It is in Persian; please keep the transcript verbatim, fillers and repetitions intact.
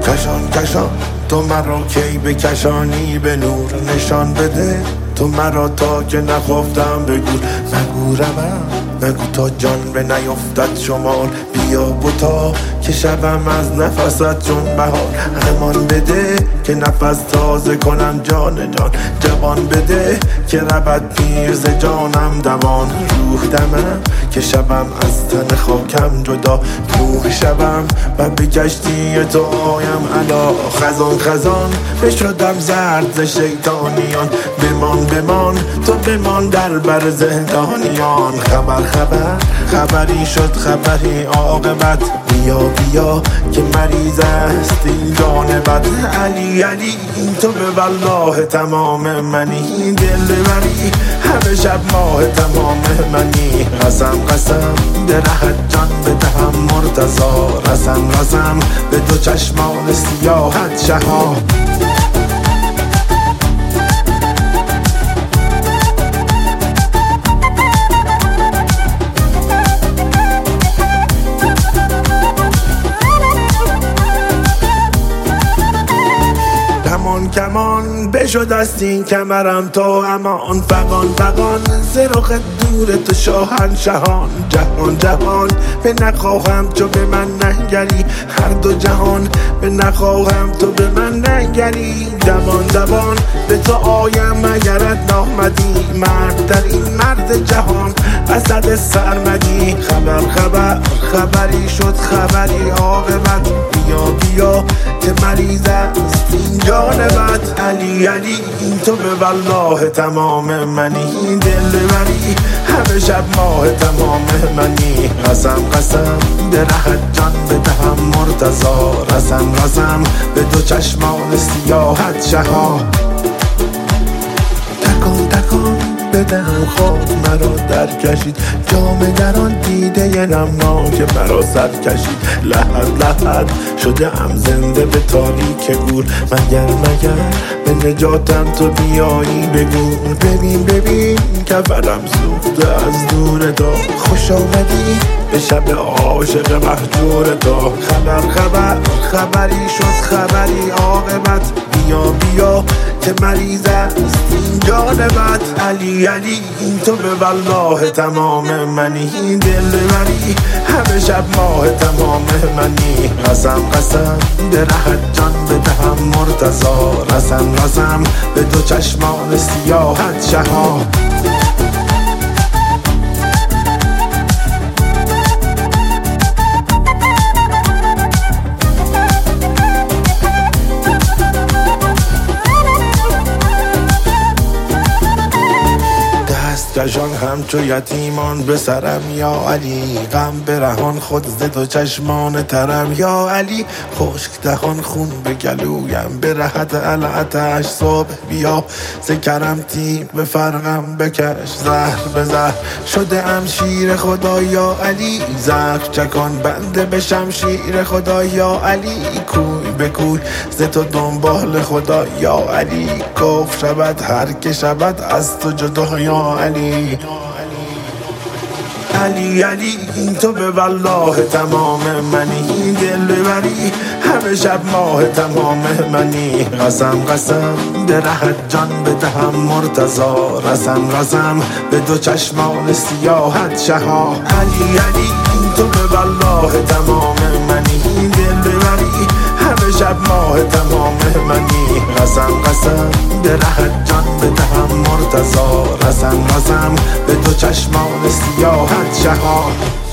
کشان کشان تو مرا کی بکشانی به نور نشان بده تو مرا تا که نخفتم بگو نگو روم نگو تا جان به نیفتد شمار بیا بوتا که شبم از نفست چون بهار امان بده که نفس تازه کنم جان جان جوان بده که رود پیر ز جانم دوان روح دمم که شبم از تن خاکم جدا روح شبم و به کشتی تو آیم علا خزان خزان بشدم زرد ز شیطانیان بمان بمان تو بمان در بر زندانیان خبر خبر خبری شد خبری عاقبت بیا بیا که مریض است این جان بد علی علی تو به والله تمام منی دل بری همه شب ماه تمام منی قسم قسم درهت جان بدهم مرتضا رسم رسم به دو چشمان سیاحت شها کمان کمان بشد است این کمرم تو امان فقان فقان ز رخ دور تو شاهنشهان جهان جهان به نخواهم تو به من ننگری هر دو جهان به نخواهم تو به من ننگری دوان دوان به تو آیم اگرت نامدی مرد در این مرد جهان اسد سرمدی خبر خبر خبری شد خبری عاقبت بیا بیا که مریض است این جان بد علی علی تو به والله تمام منی دل بری همه شب ماه تمام منی قسم قسم درهت جان بدهم مرتضا رسم رسم به دو چشمان سیاحت شها تکان تکان بدهم خاک مرا در کشید جام در آن دیده نمناک مرا سر کشید لحد لحد شده ام زنده به تاریک گور مگر مگر به نجاتم تو بیایی بگو ببین ببین کفرم سوخته از دور تو خوش آمدی به شب عاشق مهجور تو خبر خبر خبری شد خبری عاقبت بیا بیا که مریض است این جان بد علی علی تو به والله تمام منی دل بری همه شب ماه تمام منی قسم قسم درهت جان بدهم مرتضا رسم رسم به دو چشمان سیاحت شها کشان همچو یتیمان به سرم یا علی غم برهان خود ز دو چشمان ترم یا علی خشک دهان خون به گلویم به رهت العتش صبح بیا ز کرم تیغ به فرقم بکش زهر به زهر شده ام شیر خدا یا علی زخم چکان بنده به شمشیر خدا یا علی کوی به کوی ز تو دنبال خدا یا علی کف شود هر که شود از تو جدا یا علی علی علی تو به والله تمام منی دل بری همه شب ماه تمام منی قسم قسم درهت جان بدهم مرتضا رسم رسم به دو چشمان سیاحت شها علی علی تو به والله تمام منی دل بری همه شب ماه تمام منی قسم قسم درهت جان بدهم مرتضا رسم رسم به دو چشمان سیاحت شها